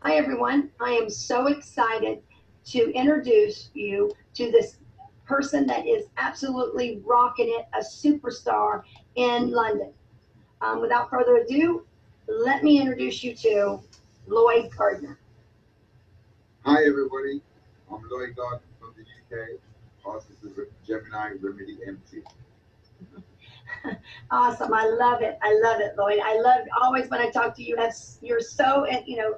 Hi, everyone. I am so excited to introduce you to this person that is absolutely rocking it, a superstar in London. Without further ado, let me introduce you to Lloyd Gardner. Hi everybody, I'm Lloyd Gardner from the UK, also to Gemini Remedy MT. Awesome. I love it. I love it, Lloyd. I love always when I talk to you. You're so,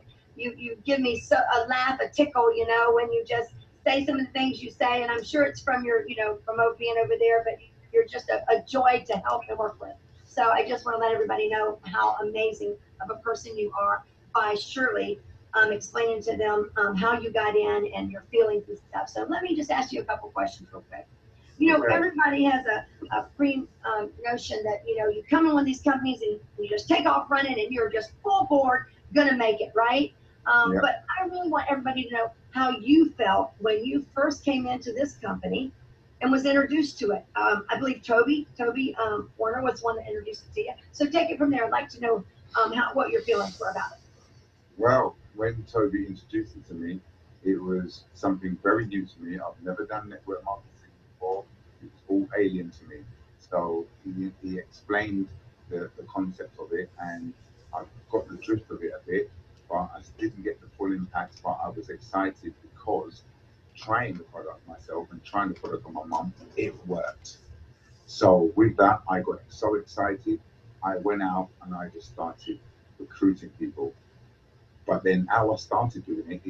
you give me so a laugh, a tickle, when you just say some of the things you say. And I'm sure it's from from being over there, but you're just a joy to help and work with. So I just want to let everybody know how amazing of a person you are by surely explaining to them how you got in and your feelings and stuff. So let me just ask you a couple questions real quick. Okay. Everybody has a pre notion that you come in one of these companies and you just take off running and you're just full board gonna make it, right? Yeah. But I really want everybody to know how you felt when you first came into this company and was introduced to it. I believe Toby Warner was the one that introduced it to you. So take it from there. I'd like to know what your feelings were about it. Well, when Toby introduced it to me, it was something very new to me. I've never done network marketing before. It was all alien to me. So he explained the concept of it, and I got the drift of it a bit, but I didn't get the full impact. But I was excited because trying the product myself and trying the product on my mum, it worked. So with that, I got so excited. I went out and I just started recruiting people. But then how I started doing it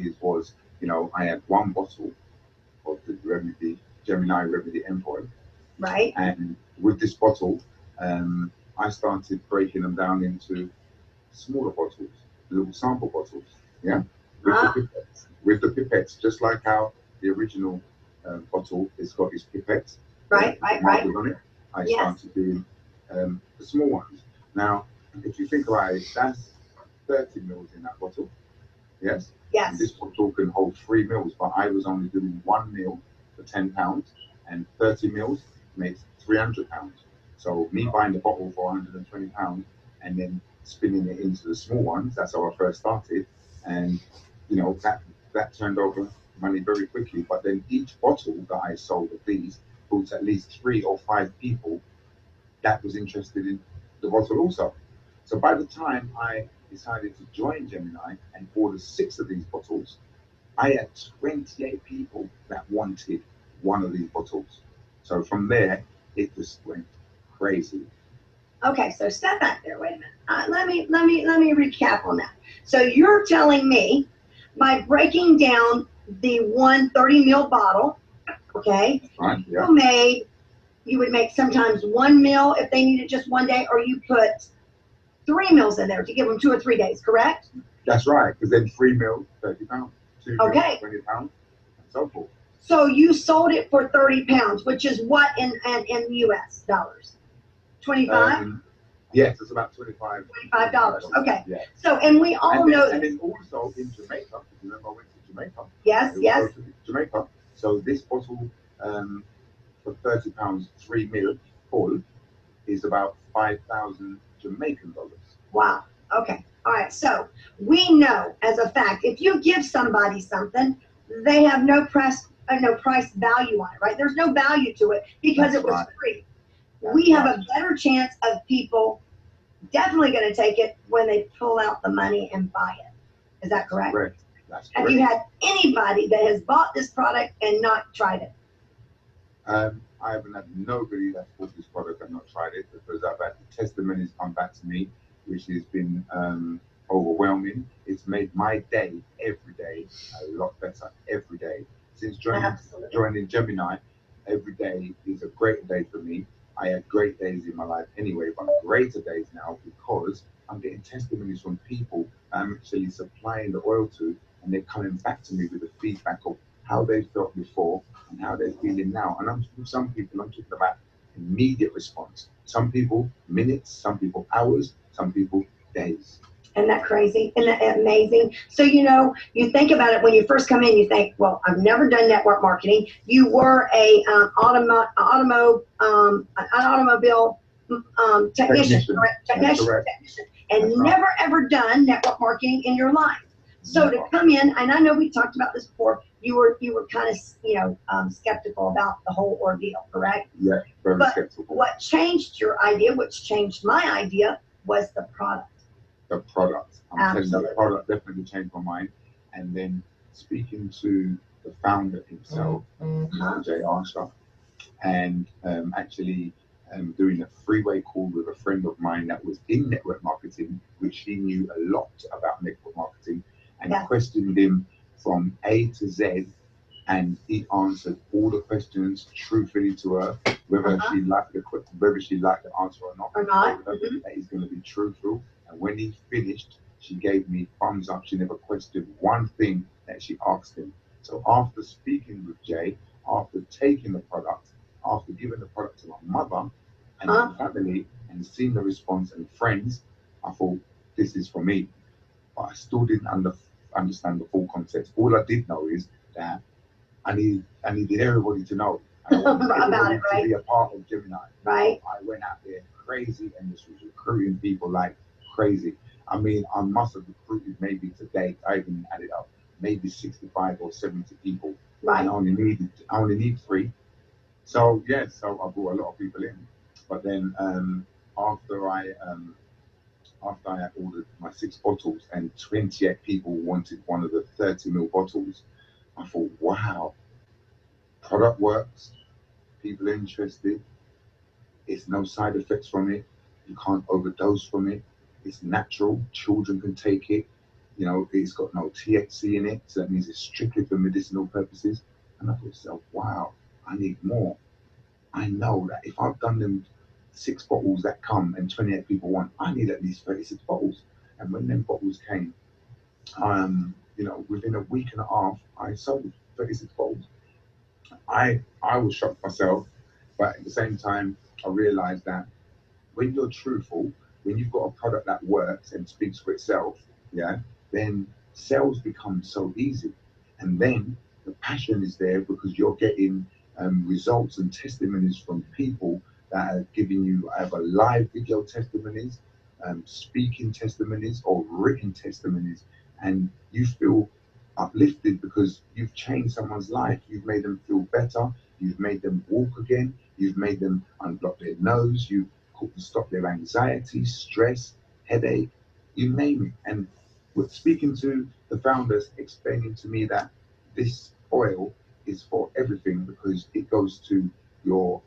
I had one bottle of the Remedy, Gemini Remedy Empire. Right? And with this bottle, I started breaking them down into smaller bottles, little sample bottles. Yeah. With the Ah, pipettes. With the pipettes, just like how the original bottle has got its pipettes, right, the right, right. markers on it, I Yes, started doing the small ones. Now, if you think about it, that's 30 mils in that bottle. Yes. And yes. this bottle can hold 3 mils, but I was only doing 1 mil for £10, and 30 mils makes £300. So me buying the bottle for £120 and then spinning it into the small ones, that's how I first started. And that turned over money very quickly. But then each bottle that I sold of these brought at least 3 or 5 people that was interested in the bottle also. So by the time I decided to join Gemini and order 6 of these bottles, I had 28 people that wanted one of these bottles. So from there, it just went crazy. Okay, so step back there. Wait a minute. Let me recap on that. So you're telling me by breaking down the 130 ml bottle, okay, That's right. Yeah. you would make sometimes 1 ml if they needed just one day, or you put 3 mils in there to give them 2 or 3 days, correct? That's right. Because then 3 mil, £30, 2 mil, Okay. £20, and so forth. So you sold it for 30 pounds, which is what in US dollars? 25, Yes, it's about 25 $25. $25. Okay. Yeah. So and we all know And this. then also in Jamaica, because remember I went to Jamaica, Yes, I would go yes. to Jamaica. So this bottle for £30, 3 mil full is about 5,000 Jamaican dollars. Wow. Okay. All right. So we know as a fact, if you give somebody something, they have no price value on it, right? There's no value to it because That's it was right. free. That's We have right. a better chance of people definitely going to take it when they pull out the money and buy it. Is that That's correct? correct. That's Have you correct. had anybody that has bought this product and not tried it? I haven't had nobody that's bought this product and not tried it because I've had testimonies come back to me, which has been overwhelming. It's made my day every day a lot better every day. Since Absolutely. joining Gemini, every day is a great day for me. I had great days in my life anyway, but greater days now because I'm getting testimonies from people I'm actually supplying the oil to, and they're coming back to me with the feedback of how they felt before and how they're feeling now. And some people, I'm talking about immediate response. Some people minutes, some people hours, some people days. Isn't that crazy? Isn't that amazing? So, you think about it when you first come in, you think, well, I've never done network marketing. You were an automobile technician, Technician. correct? That's Technician, correct. and That's right. never ever done network marketing in your life. So to come in, and I know we talked about this before, you were kind of, skeptical about the whole ordeal, correct? Yeah, very But skeptical. what changed your idea, which changed my idea, was the product. The product. I'm telling you, Absolutely. the product definitely changed my mind. And then speaking to the founder himself, Mr. Jay Archer, and actually doing a three-way call with a friend of mine that was in network marketing, which he knew a lot about network marketing, and questioned him from A to Z, and he answered all the questions truthfully to her, whether she liked the answer or not. That he's going to be truthful. And when he finished, she gave me thumbs up. She never questioned one thing that she asked him. So after speaking with Jay, after taking the product, after giving the product to my mother and my family, and seeing the response and friends, I thought, this is for me. But I still didn't understand the full context. All I did know is that I needed everybody to know. And I wanted about it, to be a part of Gemini. Right. I went out there crazy and just was recruiting people like crazy. I mean, I must have recruited maybe to date, I even added up, maybe 65 or 70 people. Right. And I only need 3. So yes, so I brought a lot of people in. But then after I had ordered my 6 bottles and 28 people wanted one of the 30ml bottles, I thought, wow, product works, people are interested, it's no side effects from it, you can't overdose from it, it's natural, children can take it, it's got no THC in it, so that means it's strictly for medicinal purposes. And I thought to myself, wow, I need more. I know that if I've done them 6 bottles that come and 28 people want, I need at least 36 bottles. And when them bottles came, within a week and a half, I sold 36 bottles. I was shocked myself, but at the same time, I realized that when you're truthful, when you've got a product that works and speaks for itself, then sales become so easy. And then the passion is there because you're getting results and testimonies from people that are giving you either live video testimonies, speaking testimonies, or written testimonies. And you feel uplifted because you've changed someone's life. You've made them feel better. You've made them walk again. You've made them unblock their nose. You've stop their anxiety, stress, headache, you name it. And with speaking to the founders, explaining to me that this oil is for everything because it goes to your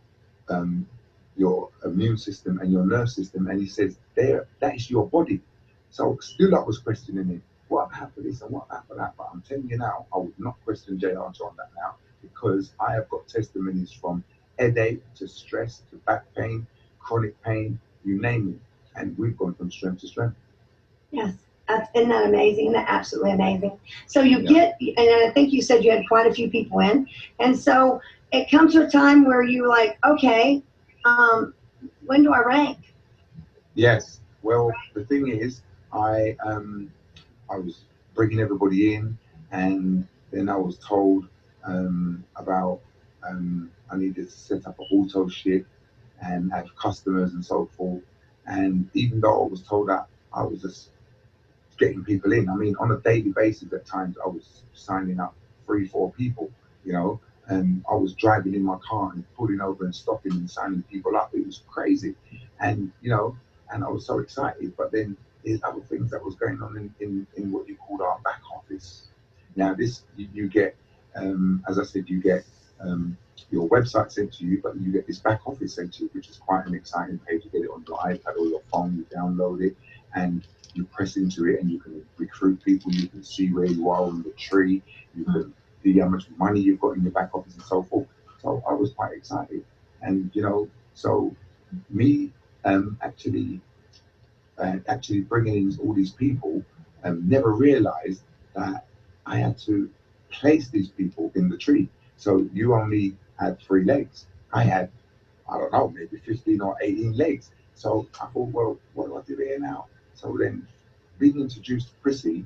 immune system and your nerve system. And he says, that is your body. So still I was questioning it. What happened to this and what happened to that? But I'm telling you now, I would not question Jay Archer on that now because I have got testimonies from headache to stress to back pain, chronic pain, you name it. And we've gone from strength to strength. Yes. Isn't that amazing? Isn't that absolutely amazing? So you get, and I think you said you had quite a few people in. And so it comes to a time where you're like, okay, when do I rank? Yes. Well, the thing is, I was bringing everybody in, and then I was told about I needed to set up an auto ship and have customers and so forth. And even though I was told that, I was just getting people in. I mean, on a daily basis, at times I was signing up 3-4 people, and I was driving in my car and pulling over and stopping and signing people up. It was crazy, and and I was so excited. But then there's other things that was going on in what you call our back office. Now, this you get, as I said, you get your website sent to you, but you get this back office sent to you, which is quite an exciting page. You get it on your iPad or your phone, you download it, and you press into it, and you can recruit people. You can see where you are on the tree. You can see how much money you've got in your back office and so forth. So I was quite excited, and so me actually bringing in all these people, never realized that I had to place these people in the tree. So you only had 3 legs. I had, I don't know, maybe 15 or 18 legs. So I thought, well, what do I do here now? So then being introduced to Prissy,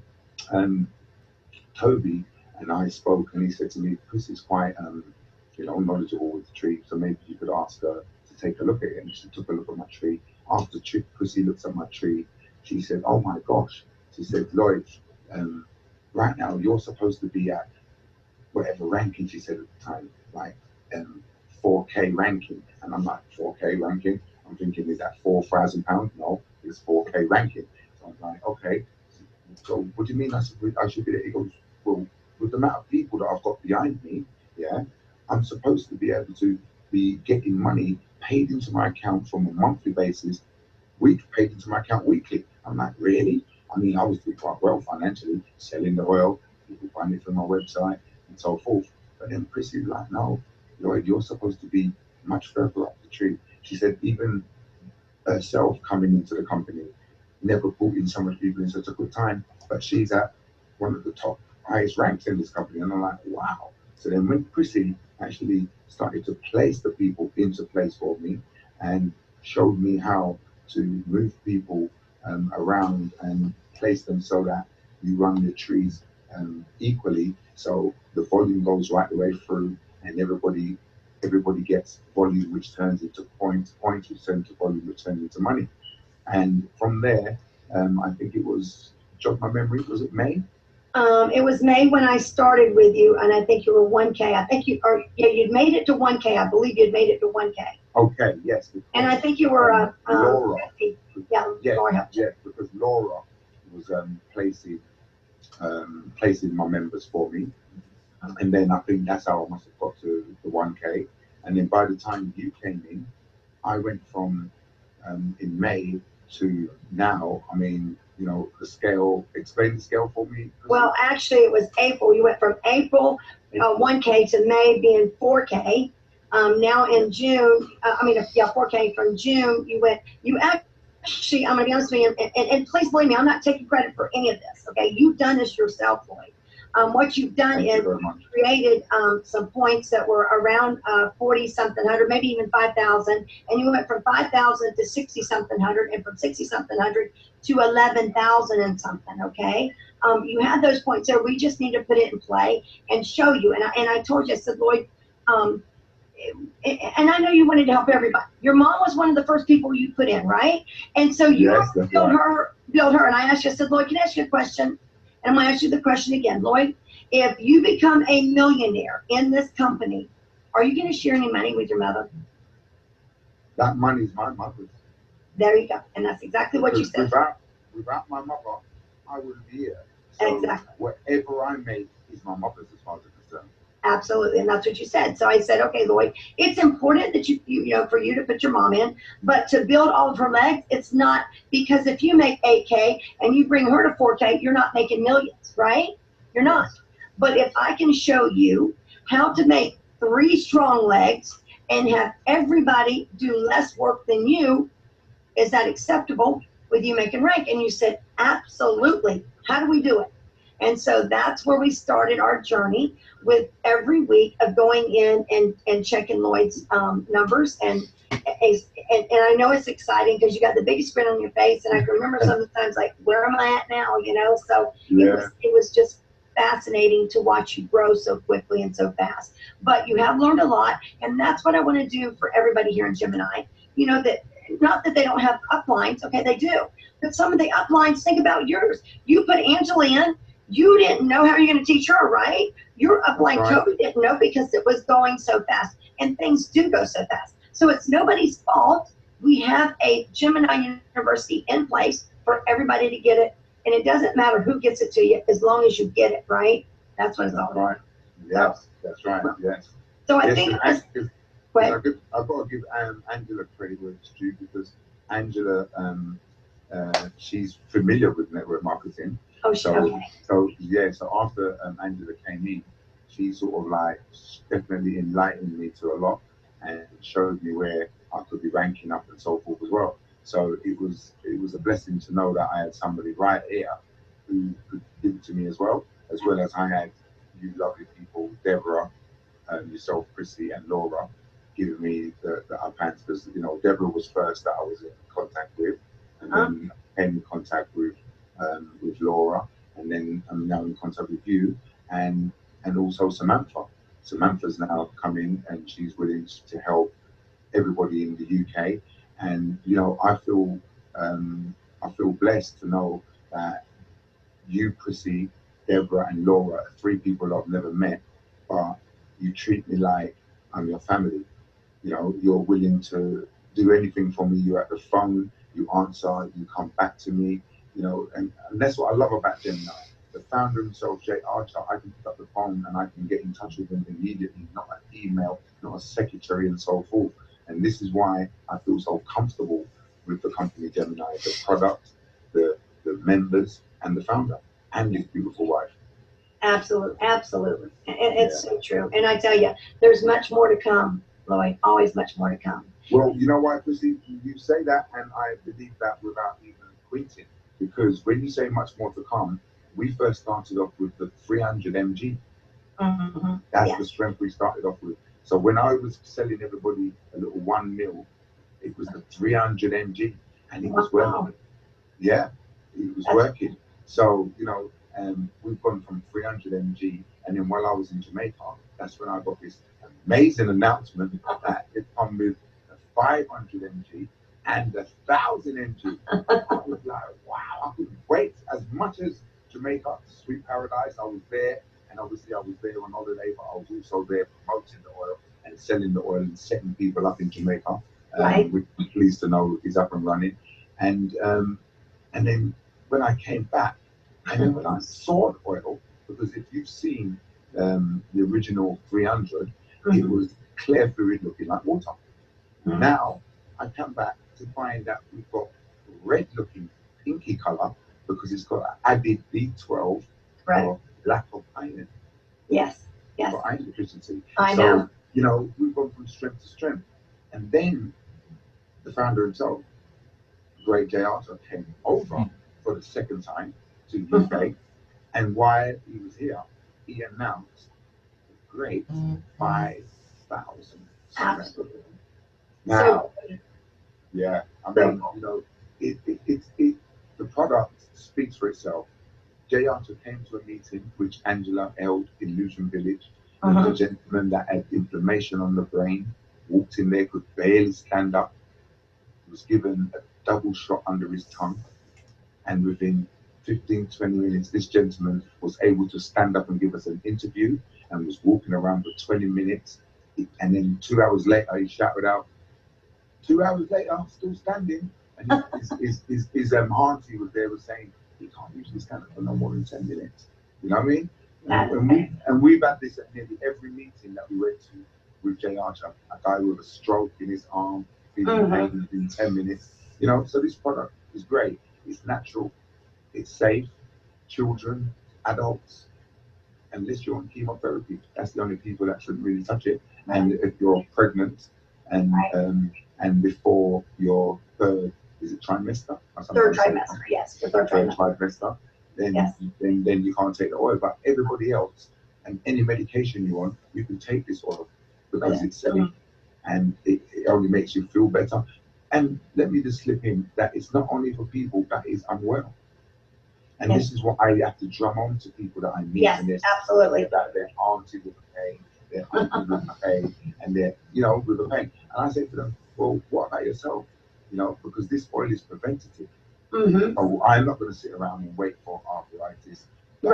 Toby and I spoke, and he said to me, Prissy's quite knowledgeable with the tree, so maybe you could ask her to take a look at it. And she took a look at my tree. After Prissy looks at my tree, she said, oh my gosh. She said, Lloyd, right now you're supposed to be at whatever ranking she said at the time, like 4K ranking. And I'm like, 4K ranking? I'm thinking, is that £4,000? No, it's 4K ranking. So I'm like, okay. So what do you mean I should be there? He goes, well, with the amount of people that I've got behind me, yeah, I'm supposed to be able to be getting money paid into my account from a monthly basis, paid into my account weekly. I'm like, really? I mean, I was doing quite well financially, selling the oil, people buying it from my website and so forth. But then Prissy's like, no, Lloyd, you're supposed to be much further up the tree. She said, even herself coming into the company, never brought in so much people in such a good time, but she's at one of the top highest ranks in this company. And I'm like, wow. So then when Prissy actually started to place the people into place for me and showed me how to move people around and place them so that you run the trees equally, so the volume goes right the way through and everybody gets volume which turns into points, points which turn to volume which turns into money. And from there, I think it was, jog my memory, was it May? It was May when I started with you, and I think you were 1K. I think you'd made it to 1K. I believe you'd made it to 1K. Okay, yes. Because, and I think you were Laura. 50. Yeah, Laura helped. Yeah, because Laura was placing my members for me. And then I think that's how I must have got to the 1K. And then by the time you came in, I went from in May to now. I mean, you know, the scale, explain the scale for me. Well, actually, it was April. You went from April 1K to May being 4K. Now in June, 4K from June, you actually, I'm going to be honest with you, and please believe me, I'm not taking credit for any of this, okay? You've done this yourself, Lloyd. What you've done is created some points that were around 40-something hundred, maybe even 5,000, and you went from 5,000 to 60-something hundred, and from 60-something hundred to 11,000 and something, okay? You had those points there. We just need to put it in play and show you. And I told you, I said, Lloyd, and I know you wanted to help everybody. Your mom was one of the first people you put in, right? And so you build her. And I asked you, I said, Lloyd, can I ask you a question? And I'm going to ask you the question again. Lloyd, if you become a millionaire in this company, are you going to share any money with your mother? That money is my mother's. There you go. And that's exactly what you said. Without my mother, I wouldn't be here. So exactly. Whatever I make is my mother's as far as I'm concerned. Absolutely, and that's what you said. So I said, okay, Lloyd, it's important that you for you to put your mom in, but to build all of her legs, it's not, because if you make 8K and you bring her to 4K, you're not making millions, right? You're not. But if I can show you how to make 3 strong legs and have everybody do less work than you, is that acceptable with you making rank? And you said, absolutely. How do we do it? And so that's where we started our journey, with every week of going in and checking Lloyd's numbers. And I know it's exciting because you got the biggest grin on your face. And I can remember sometimes like, where am I at now? You know, so it was just fascinating to watch you grow so quickly and so fast. But you have learned a lot. And that's what I want to do for everybody here in Gemini. You know, that not that they don't have uplines. Okay, they do. But some of the uplines, think about yours. You put Angela in. You didn't know how you're going to teach her, right? Your upline totally didn't know because it was going so fast. And things do go so fast. So it's nobody's fault. We have a Gemini University in place for everybody to get it. And it doesn't matter who gets it to you as long as you get it, right? That's what it's all about. Yes, that's right. Yes. So I think I've got to give Angela credit where it's due, because Angela, she's familiar with network marketing. Oh, so after Angela came in, she sort of like definitely enlightened me to a lot and showed me where I could be ranking up and so forth as well. So it was a blessing to know that I had somebody right here who could give it to me as well as I had you lovely people, Deborah, yourself, Chrissy, and Laura, giving me the up hands, because Deborah was first that I was in contact with, and then came in contact with Laura, and then I'm now in contact with you, and also Samantha. Samantha's now come in, and she's willing to help everybody in the UK, and I feel blessed to know that you, Prissy, Deborah and Laura, three people I've never met, but you treat me like I'm your family. You know, you're willing to do anything for me. You're at the phone, you answer, you come back to me, you know, and that's what I love about Gemini. The founder himself, Jay Archer, I can pick up the phone and I can get in touch with him immediately, not an email, not a secretary, and so forth. And this is why I feel so comfortable with the company Gemini, the product, the members, and the founder, and his beautiful wife. Absolutely, absolutely. It's so true. And I tell you, there's much more to come, Lloyd. Always much more to come. Well, you know why, Chrissy? You say that, and I believe that without even quitting. Because when you say much more to come, we first started off with the 300 mg. Mm-hmm. That's the strength we started off with. So when I was selling everybody a little 1 mil, it was the 300 mg, and it was working. Yeah, it was working. So, you know, we've gone from 300 mg, and then while I was in Jamaica, that's when I got this amazing announcement that it come with a 500 mg and 1,000 mg. I was like, wow, I couldn't wait. As much as Jamaica, Sweet Paradise, I was there, and obviously I was there on holiday, but I was also there promoting the oil and selling the oil and setting people up in Jamaica. We're pleased to know is up and running. And then when I came back, and then when I saw the oil, because if you've seen the original 300, it was clear fluid looking like water. Now I come back to find that we've got red looking pinky color because it's got added B12 for lack of iron. Yes. For iron deficiency. I know. You know, we've gone from strength to strength. And then the founder himself, Great Jay Archer, came over for the second time to UK, and while he was here, he announced the great 5,000. Absolutely. Now, yeah, I mean, you know, the product speaks for itself. Jay Archer came to a meeting which Angela held in Illusion Village. The gentleman that had inflammation on the brain walked in there, could barely stand up, was given a double shot under his tongue, and within 15-20 minutes this gentleman was able to stand up and give us an interview and was walking around for 20 minutes, and then 2 hours later he shouted out, 2 hours later still standing, and his auntie was there, was saying he can't usually stand up for no more than 10 minutes. You know what I mean? And we've had this at nearly every meeting that we went to with Jay Archer, a guy with a stroke in his arm, feeling pain in 10 minutes. You know, so this product is great. It's natural, it's safe. Children, adults, unless you're on chemotherapy, that's the only people that shouldn't really touch it. And if you're pregnant and before your third, is it trimester? Third trimester, yes. The third trimester. Then you can't take the oil. But everybody else, and any medication you want, you can take this oil because it's safe and it only makes you feel better. And let me just slip in that it's not only for people that is unwell. And this is what I have to drum on to people that I meet. Yes, absolutely. That their auntie with the pain, their uncle with the pain, and their, you know, with the pain. And I say to them, well, what about yourself? You know, because this oil is preventative. So I'm not going to sit around and wait for arthritis,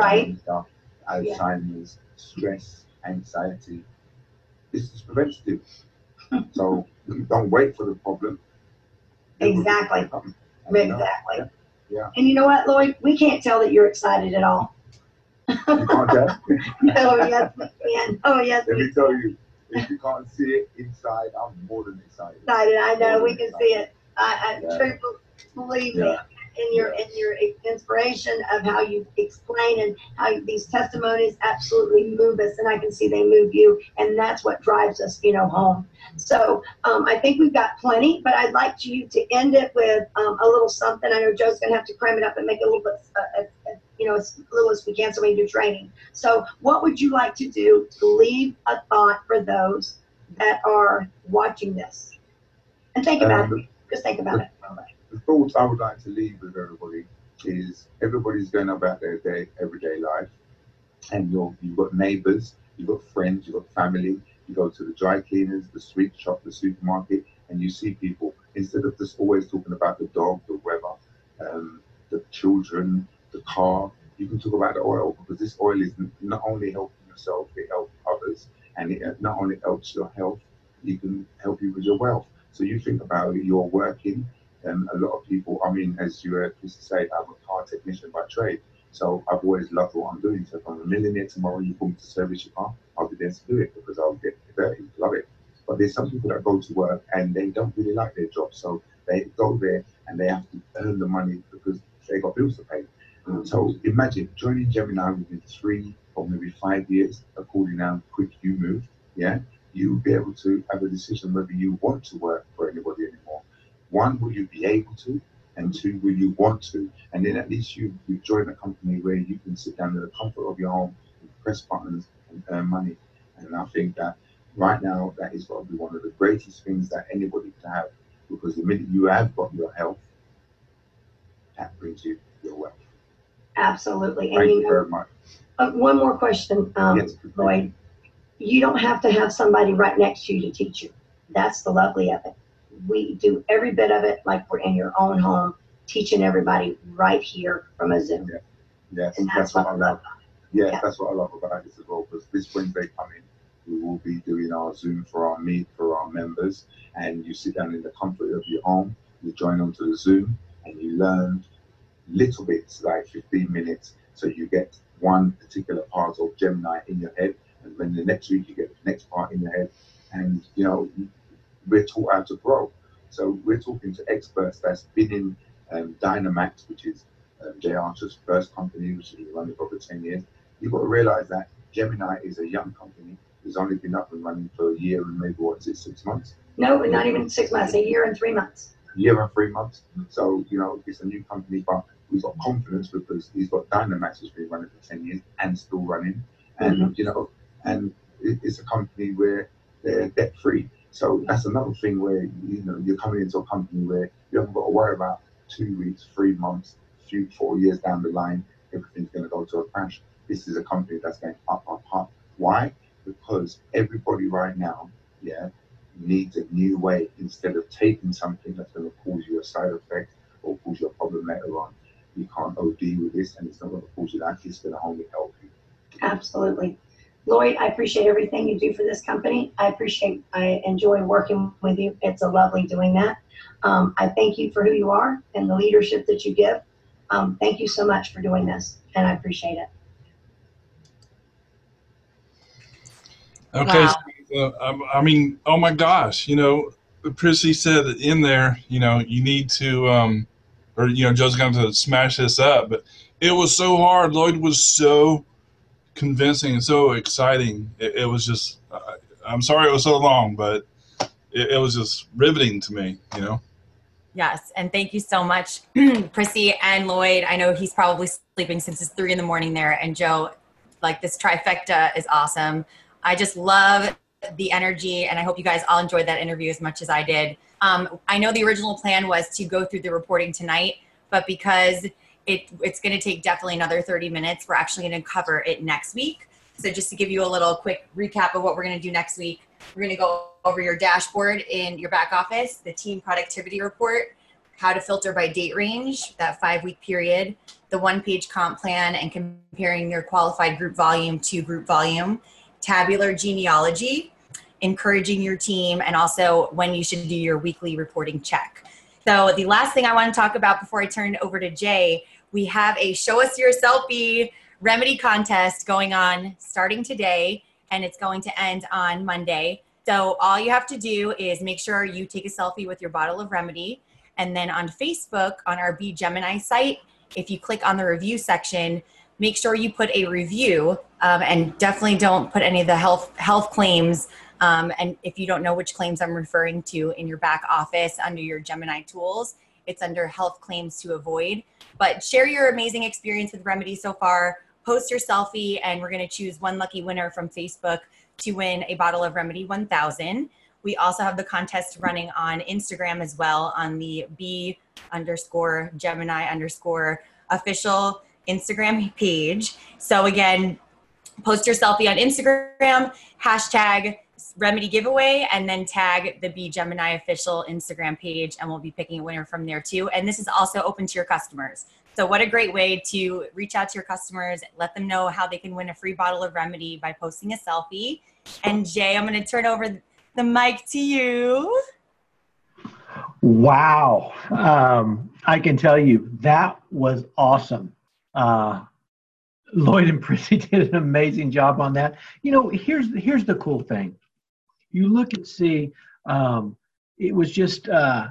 Alzheimer's, stress, anxiety. This is preventative. So don't wait for the problem. Exactly. Yeah. And you know what, Lloyd? We can't tell that you're excited at all. You can't tell? No, yes, we can. Oh, yes. Let me tell you, if you can't see it inside, I'm more than excited. I know, we can see it. I truly believe me in your inspiration of how you explain and how these testimonies absolutely move us, and I can see they move you, and that's what drives us, you know, home. So I think we've got plenty, but I'd like you to end it with a little something. I know Joe's gonna have to cram it up and make it a little bit, you know, as little as we can so we can do training. So what would you like to do to leave a thought for those that are watching this? And think about it. Just think about it. The thought I would like to leave with everybody is everybody's going about their everyday life, and you've got neighbors, you've got friends, you've got family. You go to the dry cleaners, the sweet shop, the supermarket, and you see people, instead of just always talking about the dog, the weather, the children, the car, you can talk about the oil, because this oil is not only helping yourself, it helps others, and it not only helps your health, you can help you with your wealth. So you think about it, you're working, and a lot of people, I mean, as you heard Chris say, I'm a car technician by trade. So I've always loved what I'm doing. So if I'm a millionaire tomorrow, you call me to service your car, I'll be there to do it because I'll get dirty, love it. But there's some people that go to work and they don't really like their job. So they go there and they have to earn the money because they got bills to pay. So imagine joining Gemini within 3 or maybe 5 years, according to how quick you move, yeah, you'll be able to have a decision whether you want to work for anybody anymore. One, will you be able to? And 2, will you want to? And then at least you've joined a company where you can sit down in the comfort of your home and press buttons and earn money. And I think that right now, that is probably one of the greatest things that anybody can have, because the minute you have got your health, that brings you your wealth. Absolutely. Thank you very much. One more question, Yes, Lloyd. You don't have to have somebody right next to you to teach you. That's the lovely of it. We do every bit of it like we're in your own home, teaching everybody right here from a Zoom. Yeah. Yes, And that's what I love. Yeah, that's what I love about this as well, because this Wednesday coming, we will be doing our Zoom for our meet for our members, and you sit down in the comfort of your home, you join onto the Zoom, and you learn little bits, like 15 minutes, so you get one particular part of Gemini in your head, and then the next week you get the next part in your head, and you know, we're taught how to grow. So we're talking to experts that's been in Dynamax, which is Jay Archer's first company, which has been running for over 10 years. You've got to realize that Gemini is a young company. It's only been up and running for a year and maybe, what is it, 6 months? No, not even 6 months, a year and 3 months. Year and 3 months. So, you know, it's a new company, but we've got confidence because he's got Dynamax, which has been running for 10 years and still running. And, you know, and it's a company where they're debt free. So that's another thing where, you know, you're coming into a company where you haven't got to worry about 2 weeks, 3 months, 4 years down the line, everything's going to go to a crash. This is a company that's going up, up, up. Why? Because everybody right now, yeah, needs a new way. Instead of taking something that's going to cause you a side effect or cause you a problem later on, you can't OD with this, and it's not going to cause you that. It's going to only help you. Absolutely. Lloyd, I appreciate everything you do for this company. I enjoy working with you. It's a lovely doing that. I thank you for who you are and the leadership that you give. Thank you so much for doing this, and I appreciate it. Okay. Wow. So, I mean, oh my gosh, you know, Prissy said in there, you know, you need to, or, you know, Joe's going to smash this up, but it was so hard. Lloyd was so convincing and so exciting. It was just, I'm sorry it was so long, but it was just riveting to me, you know? Yes, and thank you so much, Prissy and Lloyd. I know he's probably sleeping since it's 3 a.m. there, and Joe, like, this trifecta is awesome. I just love the energy, and I hope you guys all enjoyed that interview as much as I did. I know the original plan was to go through the reporting tonight, but because it's going to take definitely another 30 minutes, we're actually going to cover it next week. So just to give you a little quick recap of what we're going to do next week, we're going to go over your dashboard in your back office, the team productivity report, how to filter by date range, that 5-week period, the 1-page comp plan and comparing your qualified group volume to group volume, tabular genealogy, encouraging your team, and also when you should do your weekly reporting check. So the last thing I want to talk about before I turn it over to Jay, we have a Show Us Your Selfie Remedy contest going on starting today, and it's going to end on Monday. So all you have to do is make sure you take a selfie with your bottle of Remedy, and then on Facebook, on our Be Gemini site, if you click on the review section, make sure you put a review, and definitely don't put any of the health claims. And if you don't know which claims I'm referring to in your back office under your Gemini tools, it's under health claims to avoid. But share your amazing experience with Remedy so far, post your selfie, and we're going to choose one lucky winner from Facebook to win a bottle of Remedy 1000. We also have the contest running on Instagram as well on the B_Gemini_ official Instagram page. So again, post your selfie on Instagram, hashtag Remedy giveaway, and then tag the Be Gemini official Instagram page, and we'll be picking a winner from there too. And this is also open to your customers. So what a great way to reach out to your customers, let them know how they can win a free bottle of Remedy by posting a selfie. And Jay, I'm going to turn over the mic to you. Wow. I can tell you that was awesome. Lloyd and Prissy did an amazing job on that. You know, here's the cool thing. You look and see, it was just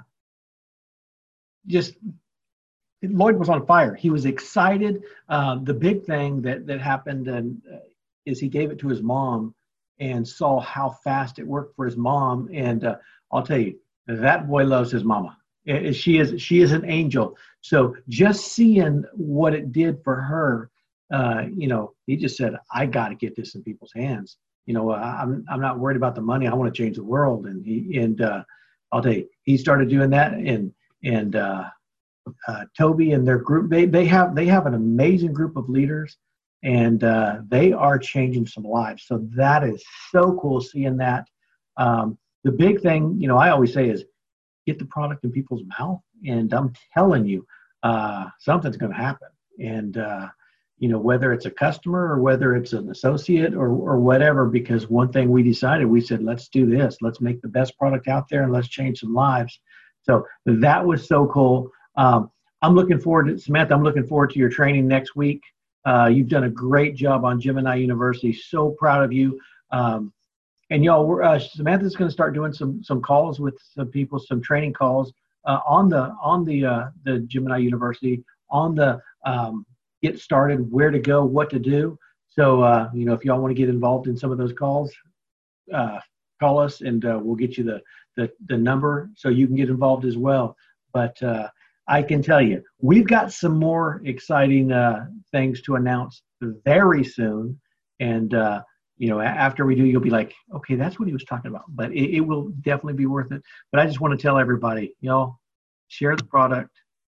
Lloyd was on fire. He was excited. The big thing that happened is he gave it to his mom and saw how fast it worked for his mom. And I'll tell you, that boy loves his mama. She is an angel. So just seeing what it did for her, you know, he just said, I got to get this in people's hands. You know, I'm not worried about the money. I want to change the world. And I'll tell you, he started doing that. And Toby and their group, they have an amazing group of leaders, and they are changing some lives. So that is so cool seeing that. The big thing, you know, I always say is get the product in people's mouth, and I'm telling you, something's going to happen. And you know, whether it's a customer or whether it's an associate or whatever, because one thing we decided, we said, let's do this. Let's make the best product out there and let's change some lives. So that was so cool. I'm looking forward to, Samantha, I'm looking forward to your training next week. You've done a great job on Gemini University. So proud of you. And y'all, Samantha's going to start doing some calls with some people, some training calls on the Gemini University, on the get started, where to go, what to do. So, you know, if y'all want to get involved in some of those calls, call us and we'll get you the number so you can get involved as well. But I can tell you, we've got some more exciting things to announce very soon. And, you know, after we do, you'll be like, okay, that's what he was talking about. But it will definitely be worth it. But I just want to tell everybody, you know, share the product.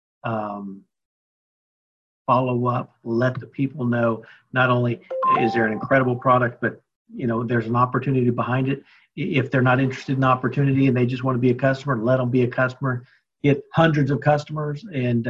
Follow up, let the people know not only is there an incredible product, but you know, there's an opportunity behind it. If they're not interested in opportunity and they just want to be a customer, let them be a customer. Get hundreds of customers, and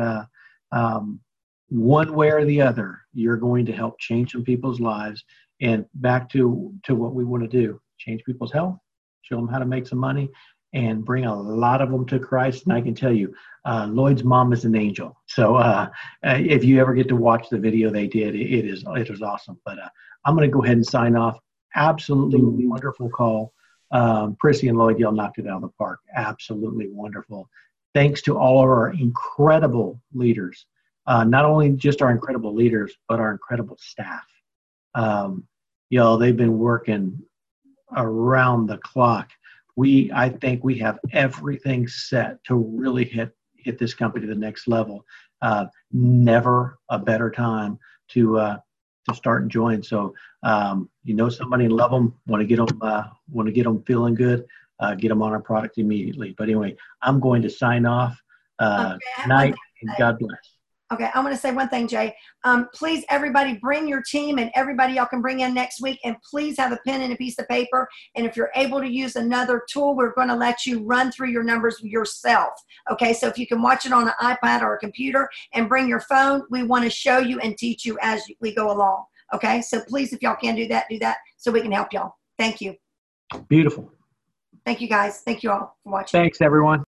one way or the other, you're going to help change some people's lives. And back to what we want to do, change people's health, show them how to make some money, and bring a lot of them to Christ. And I can tell you, Lloyd's mom is an angel. So if you ever get to watch the video they did, it was awesome. But I'm going to go ahead and sign off. Absolutely wonderful call. Prissy and Lloyd, y'all knocked it out of the park. Absolutely wonderful. Thanks to all of our incredible leaders. Not only just our incredible leaders, but our incredible staff. You know, they've been working around the clock. I think we have everything set to really hit this company to the next level. Never a better time to start and join. So, you know, somebody love them, want to get them feeling good, get them on our product immediately. But anyway, I'm going to sign off. Night and God bless. Okay, I'm going to say one thing, Jay. Please, everybody, bring your team, and everybody y'all can bring in next week. And please have a pen and a piece of paper. And if you're able to use another tool, we're going to let you run through your numbers yourself. Okay, so if you can watch it on an iPad or a computer and bring your phone, we want to show you and teach you as we go along. Okay, so please, if y'all can do that so we can help y'all. Thank you. Beautiful. Thank you, guys. Thank you all for watching. Thanks, everyone.